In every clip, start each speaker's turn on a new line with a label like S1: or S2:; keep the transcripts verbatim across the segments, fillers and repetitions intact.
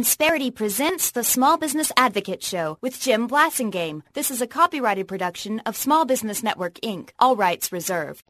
S1: Insperity presents the Small Business Advocate Show with Jim Blasingame. This is a copyrighted production of Small Business Network, Incorporated. All rights reserved.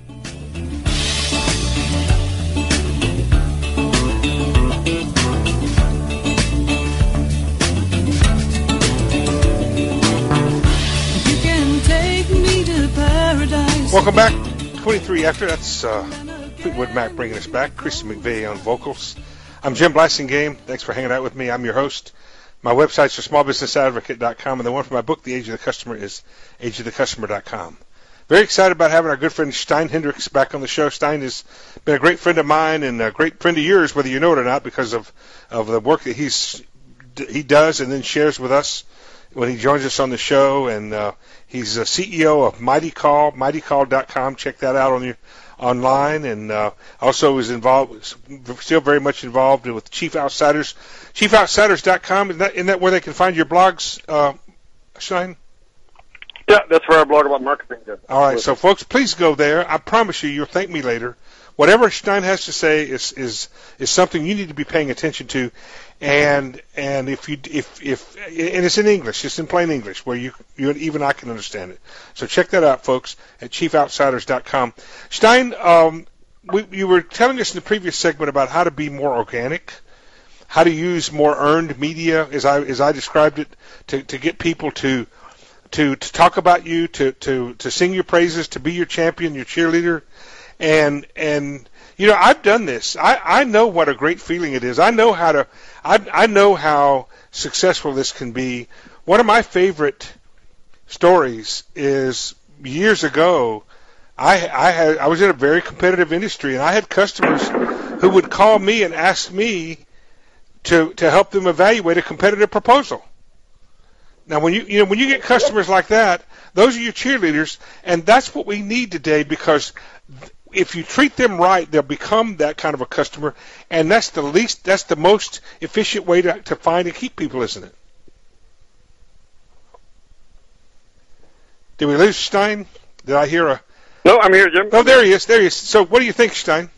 S2: You can take me to paradise.
S3: Welcome back. twenty-three after. That's uh, Fleetwood Mac bringing us back. Christy McVeigh on vocals. I'm Jim Blasingame. Thanks for hanging out with me. I'm your host. My website's small business advocate dot com, and the one for my book, The Age of the Customer, is age of the customer dot com. Very excited about having our good friend Stein Hendricks back on the show. Stein has been a great friend of mine and a great friend of yours, whether you know it or not, because of, of the work that he's he does and then shares with us when he joins us on the show. And uh, he's a C E O of Mighty Call, mighty call dot com. Check that out on your online, and uh, also is involved, still very much involved with Chief Outsiders, chief outsiders dot com. Isn't that, isn't that where they can find your blogs, uh, Stein?
S4: Yeah, that's where I blog about marketing. Then.
S3: All right, so folks, please go there. I promise you, you'll thank me later. Whatever Stein has to say is is is something you need to be paying attention to, and and if you if if and it's in English, it's in plain English, where you you even I can understand it. So check that out, folks, at chief outsiders dot com. Stein, um, we, you were telling us in the previous segment about how to be more organic, how to use more earned media, as I as I described it, to to get people to to to talk about you, to to to sing your praises, to be your champion, your cheerleader. And, and you know, I've done this. I, I know what a great feeling it is. I know how to, I, I know how successful this can be. One of my favorite stories is years ago, I, I, had, I was in a very competitive industry, and I had customers who would call me and ask me to, to help them evaluate a competitive proposal. Now, when you, you know, when you get customers like that, those are your cheerleaders, and that's what we need today, because if you treat them right, they'll become that kind of a customer, and that's the least, that's the most efficient way to, to find and keep people, isn't it? Did we lose Stein? Did I hear a...
S4: No, I'm here, Jim.
S3: Oh, there he is, there he is. So what do you think, Stein?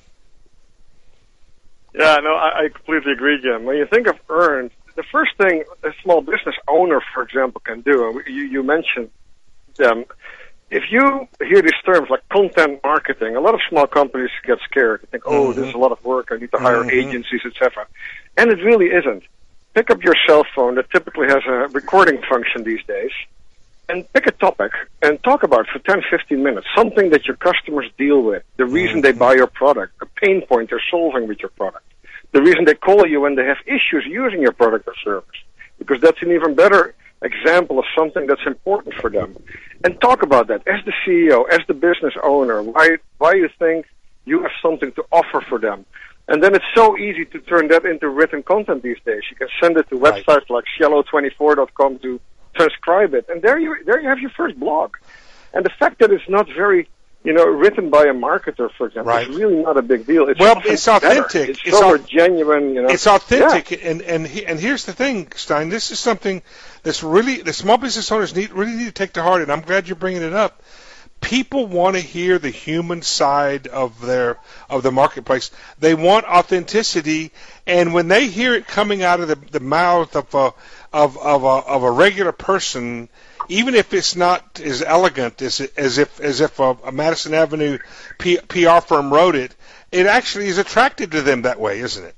S4: Yeah, no, I, I completely agree, Jim. When you think of earned, the first thing a small business owner, for example, can do, and you, you mentioned them, if you hear these terms like content marketing, a lot of small companies get scared. They think, oh, mm-hmm. this is a lot of work. I need to hire mm-hmm. agencies, et cetera. And it really isn't. Pick up your cell phone that typically has a recording function these days, and pick a topic and talk about it for ten, fifteen minutes, something that your customers deal with, the reason mm-hmm. they buy your product, a pain point they're solving with your product, the reason they call you when they have issues using your product or service, because that's an even better example of something that's important for them. And talk about that as the C E O, as the business owner, why why you think you have something to offer for them. And then it's so easy to turn that into written content these days. You can send it to websites right. like shallow twenty-four dot com to transcribe it, and there you there you have your first blog. And the fact that it's not very, you know, written by a marketer, for example,
S3: right.
S4: is really not a big deal. It's
S3: well, it's authentic.
S4: Better. It's,
S3: it's
S4: so
S3: au-
S4: genuine, you know.
S3: It's authentic,
S4: yeah.
S3: and and he, and here's the thing, Stein. This is something that's really the small business owners need really need to take to heart, and I'm glad you're bringing it up. People want to hear the human side of their of the marketplace. They want authenticity, and when they hear it coming out of the, the mouth of a of of a, of a regular person, even if it's not as elegant as as if as if a, a Madison Avenue P, P R firm wrote it, it actually is attractive to them that way, isn't it?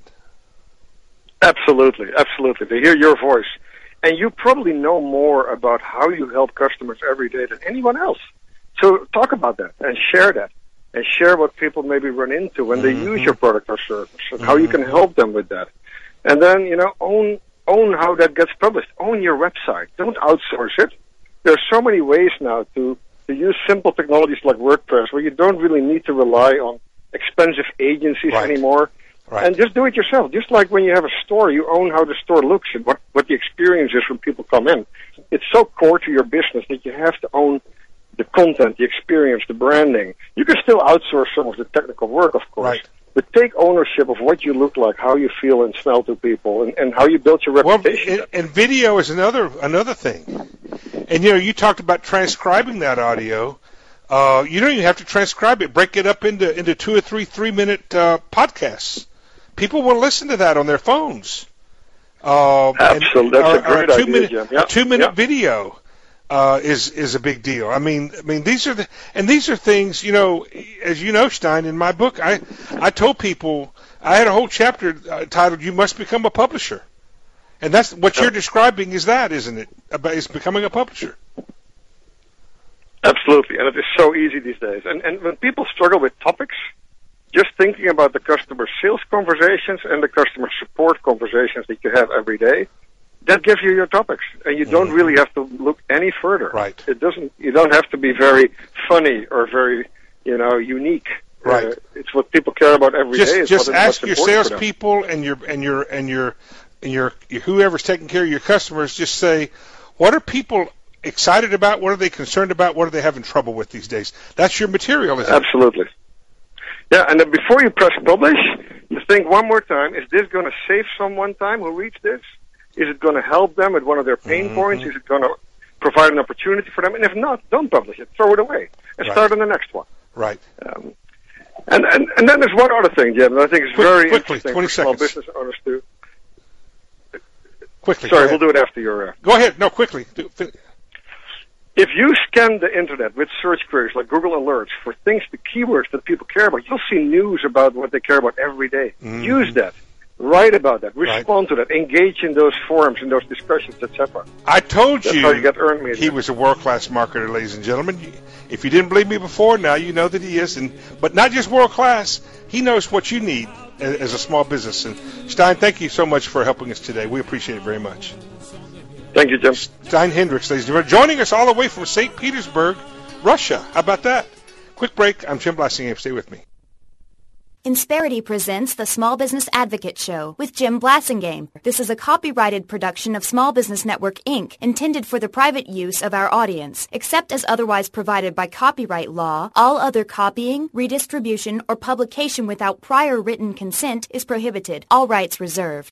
S4: Absolutely, absolutely. They hear your voice, and you probably know more about how you help customers every day than anyone else. So talk about that and share that, and share what people maybe run into when mm-hmm. they use your product or service, and mm-hmm. how you can help them with that. And then, you know, own own how that gets published. Own your website. Don't outsource it. There are so many ways now to, to use simple technologies like WordPress where you don't really need to rely on expensive agencies
S3: right.
S4: anymore.
S3: Right.
S4: And just do it yourself. Just like when you have a store, you own how the store looks and what, what the experience is when people come in. It's so core to your business that you have to own the content, the experience, the branding. You can still outsource some of the technical work, of course.
S3: Right.
S4: But take ownership of what you look like, how you feel and smell to people, and, and how you build your reputation.
S3: Well, and, and video is another another thing. And, you know, you talked about transcribing that audio. Uh, you don't even have to transcribe it. Break it up into, into two or three three-minute uh, podcasts. People want to listen to that on their phones. Uh,
S4: Absolutely,
S3: and,
S4: that's
S3: or,
S4: a great
S3: or a two
S4: idea,
S3: minute,
S4: Jim. Yeah.
S3: A two-minute
S4: yeah.
S3: video uh, is is a big deal. I mean, I mean these are the and these are things, you know, as you know, Stein. In my book, I I told people I had a whole chapter uh, titled "You Must Become a Publisher," and that's what
S4: yeah.
S3: you're describing. Is that, isn't it? About is becoming a publisher.
S4: Absolutely, and it is so easy these days. And and when people struggle with topics, just thinking about the customer sales conversations and the customer support conversations that you have every day, that gives you your topics, and you don't
S3: Mm-hmm.
S4: really have to look any further.
S3: Right.
S4: It doesn't. You don't have to be very funny or very, you know, unique.
S3: Right.
S4: Uh, it's what people care about every day.
S3: Just
S4: It's
S3: just
S4: what,
S3: ask
S4: what's
S3: your
S4: important for them.
S3: salespeople and your and your and your and your, your whoever's taking care of your customers. Just say, what are people excited about? What are they concerned about? What are they having trouble with these days? That's your material, isn't it?
S4: Absolutely. Yeah, and then before you press publish, you think one more time, is this going to save someone time who reads this? Is it going to help them with one of their pain
S3: Mm-hmm.
S4: points? Is it going to provide an opportunity for them? And if not, don't publish it. Throw it away and
S3: Right.
S4: start on the next one.
S3: Right.
S4: Um, and, and, and then there's one other thing, Jim, that I think is
S3: Quick-
S4: very
S3: quickly,
S4: interesting
S3: twenty
S4: for small
S3: seconds.
S4: business owners to...
S3: Quickly.
S4: Sorry,
S3: go
S4: we'll
S3: ahead.
S4: do it after your... Uh,
S3: Go ahead. No, quickly. Do, fin-
S4: If you scan the internet with search queries like Google Alerts for things, the keywords that people care about, you'll see news about what they care about every day.
S3: Mhm.
S4: Use that. Write about that.
S3: Right.
S4: Respond to that. Engage in those forums, in those discussions, et cetera.
S3: I told
S4: That's
S3: you,
S4: how you get earned media.
S3: he was a world-class marketer, ladies and gentlemen. If you didn't believe me before, now you know that he is. And but not just world-class. He knows what you need as, as a small business. And Stein, thank you so much for helping us today. We appreciate it very much.
S4: Thank you, Jim.
S3: Stein Hendricks, ladies and gentlemen, joining us all the way from Saint Petersburg, Russia. How about that? Quick break. I'm Jim Blasingame. Stay with me.
S1: Insperity presents the Small Business Advocate Show with Jim Blasingame. This is a copyrighted production of Small Business Network, Incorporated, intended for the private use of our audience. Except as otherwise provided by copyright law, all other copying, redistribution, or publication without prior written consent is prohibited. All rights reserved.